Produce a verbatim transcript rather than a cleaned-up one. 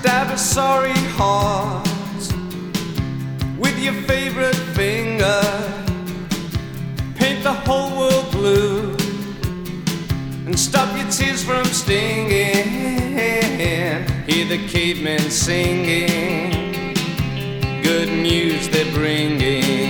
Stab a sorry heart with your favorite finger. Paint the whole world blue and stop your tears from stinging. Hear the cavemen singing, good news they're bringing.